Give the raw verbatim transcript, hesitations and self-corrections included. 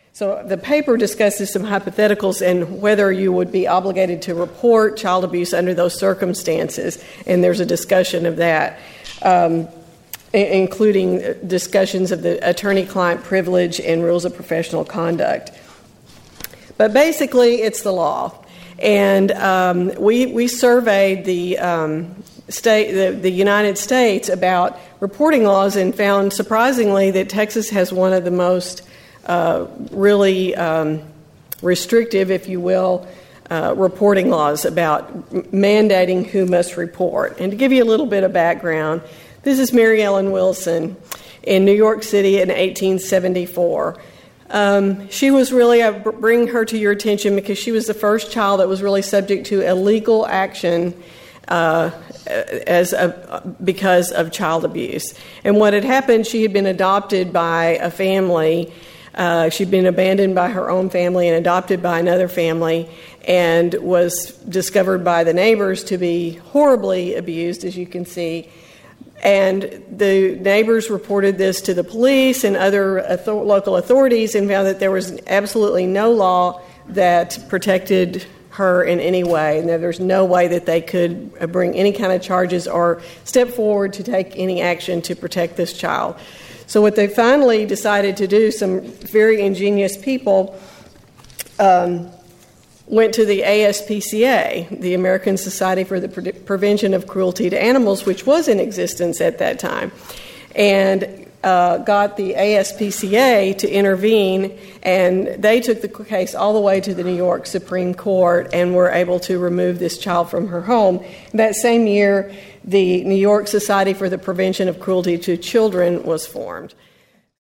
So the paper discusses some hypotheticals and whether you would be obligated to report child abuse under those circumstances, and there's a discussion of that, um, including discussions of the attorney-client privilege and rules of professional conduct. But basically, it's the law. And um, we we surveyed the um, state, the, the United States about reporting laws and found, surprisingly, that Texas has one of the most uh, really um, restrictive, if you will, uh, reporting laws about mandating who must report. And to give you a little bit of background, this is Mary Ellen Wilson in New York City in eighteen seventy-four. Um, she was really, I bring her to your attention because she was the first child that was really subject to illegal action uh, as a, because of child abuse. And what had happened, she had been adopted by a family. Uh, she'd been abandoned by her own family and adopted by another family, and was discovered by the neighbors to be horribly abused, as you can see. And the neighbors reported this to the police and other author- local authorities and found that there was absolutely no law that protected her in any way, and that there's no way that they could bring any kind of charges or step forward to take any action to protect this child. So what they finally decided to do, some very ingenious people um, went to the A S P C A, the American Society for the Pre- Prevention of Cruelty to Animals, which was in existence at that time, and uh, got the A S P C A to intervene, and they took the case all the way to the New York Supreme Court and were able to remove this child from her home. That same year, the New York Society for the Prevention of Cruelty to Children was formed.